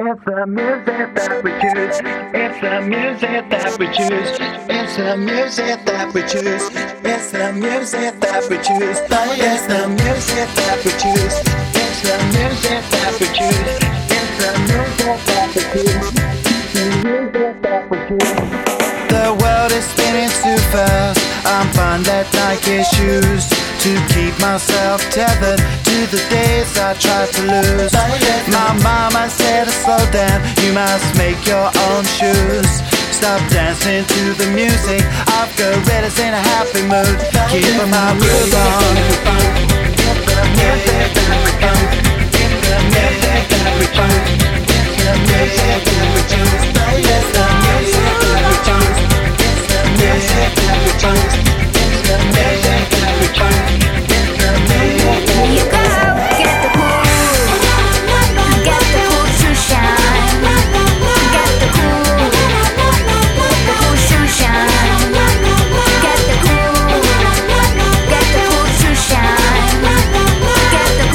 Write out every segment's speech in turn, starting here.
It's the music that we choose. It's the music that we choose. It's the music that we choose. It's the music that we choose. It's the music that we choose. It's the music that we choose. It's the music that we choose. The music that we choose. The world is spinning too fast. I'm fine that Nike shoes to keep myself tethered to the days I tried to lose. My mama said to slow down, you must make your own shoes. Stop dancing to the music, I've got gorillas in a happy mood. Keep my groove on. It's the music that we choose. It's the music that we choose. It's the music that we choose. It's the music that we choose. It's the music that we choose. It's the music that we choose. You go, get the cool, get the cool to shine, get the cool to shine, get the cool to shine, get the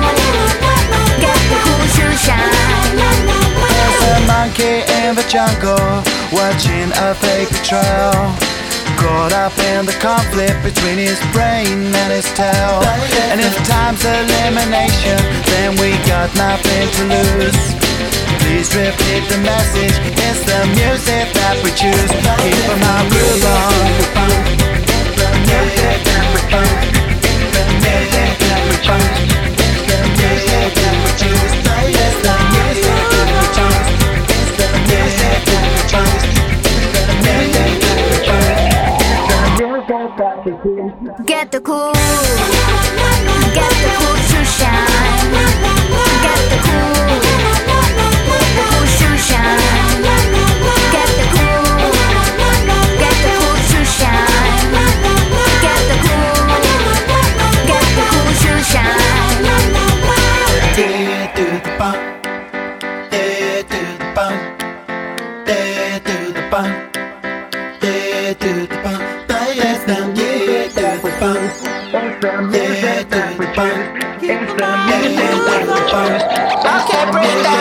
cool to shine. There's a monkey in the jungle, watching a fake betrayal. Caught up in the conflict between his brain and his tail. And if time's elimination, then we got nothing to lose. Please repeat the message, it's the music that we choose. Keep my groove on. It's the music that we choose. It's the music that we choose. It's the music that we choose. It's the music that we choose. It's the music that we choose. It's the music that we choose. Get the cool, get the cool to shine, get the cool to shine, get the cool to shine, get the cool to shine. Dead to the bump, dead to the bump, dead to the bump, dead to the bump. It's the music that we choose. It's the music that we choose. It's the music that we choose. Okay, break down.